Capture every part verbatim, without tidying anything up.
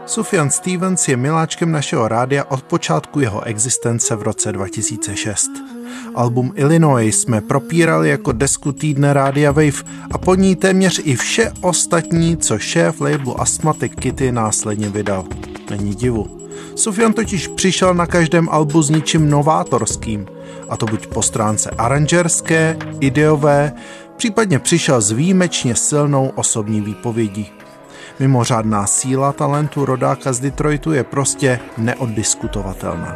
Sufjan Stevens je miláčkem našeho rádia od počátku jeho existence v roce dva tisíce šest. Album Illinois jsme propírali jako desku týdne Rádia Wave a po ní téměř i vše ostatní, co šéf labelu Asthmatic Kitty následně vydal. Není divu. Sufjan totiž přišel na každém albu s ničím novátorským, a to buď po stránce aranžerské, ideové, případně přišel s výjimečně silnou osobní výpovědí. Mimořádná síla talentu rodáka z Detroitu je prostě neoddiskutovatelná.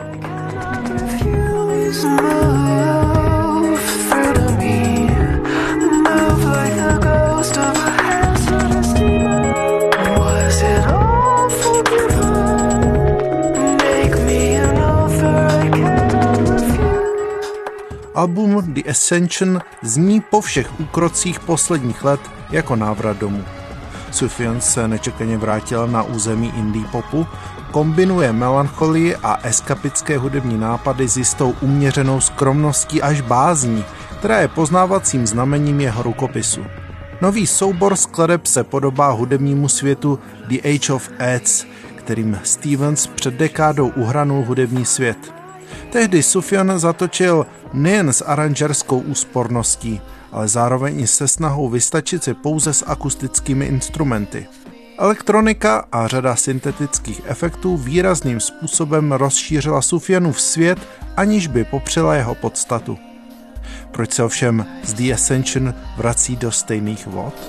Album The Ascension zní po všech úkrocích posledních let jako návrat domů. Sufjan se nečekaně vrátil na území indie popu, kombinuje melancholii a eskapické hudební nápady s jistou uměřenou skromností až bázní, která je poznávacím znamením jeho rukopisu. Nový soubor skladeb se podobá hudebnímu světu The Age of Adz, kterým Stevens před dekádou uhranul hudební svět. Tehdy Sufjan zatočil nejen s aranžerskou úsporností, ale zároveň i se snahou vystačit si pouze s akustickými instrumenty. Elektronika a řada syntetických efektů výrazným způsobem rozšířila Sufjanův svět, aniž by popřela jeho podstatu. Proč se ovšem z The Ascension vrací do stejných vod?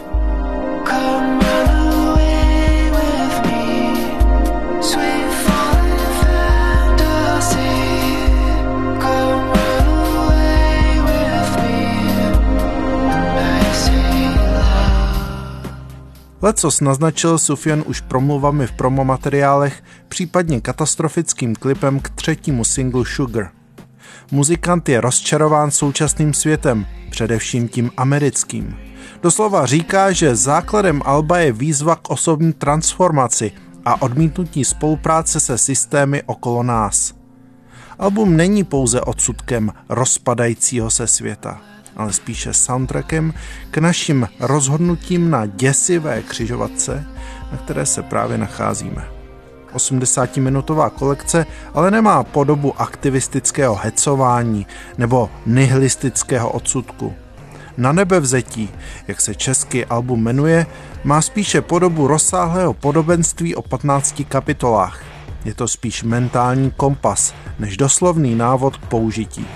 Lecos naznačil Sufjan už promluvami v promomateriálech, případně katastrofickým klipem k třetímu singlu Sugar. Muzikant je rozčarován současným světem, především tím americkým. Doslova říká, že základem alba je výzva k osobní transformaci a odmítnutí spolupráce se systémy okolo nás. Album není pouze odsudkem rozpadajícího se světa, ale spíše soundtrackem k našim rozhodnutím na děsivé křižovatce, na které se právě nacházíme. osmdesátiminutová kolekce ale nemá podobu aktivistického hecování nebo nihilistického odsudku. Na nebevzetí, jak se český album jmenuje, má spíše podobu rozsáhlého podobenství o patnácti kapitolách. Je to spíš mentální kompas, než doslovný návod k použití.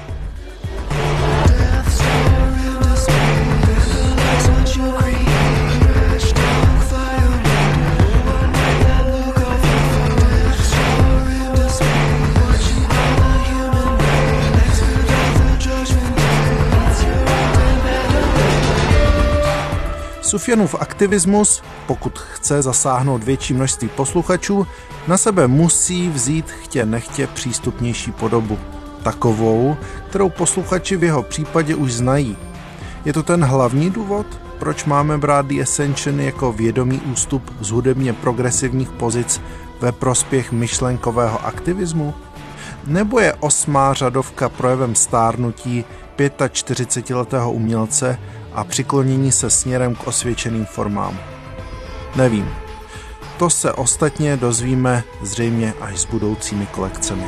Sufjanův aktivismus, pokud chce zasáhnout větší množství posluchačů, na sebe musí vzít chtě nechtě přístupnější podobu. Takovou, kterou posluchači v jeho případě už znají. Je to ten hlavní důvod, proč máme brát The Ascension jako vědomý ústup z hudebně progresivních pozic ve prospěch myšlenkového aktivismu? Nebo je osmá řadovka projevem stárnutí čtyřicetiletého umělce a přiklonění se směrem k osvědčeným formám? Nevím. To se ostatně dozvíme zřejmě až s budoucími kolekcemi.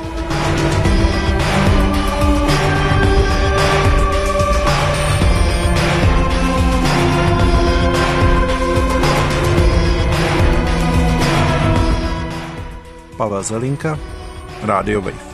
Pavel Zelinka, Radio Wave.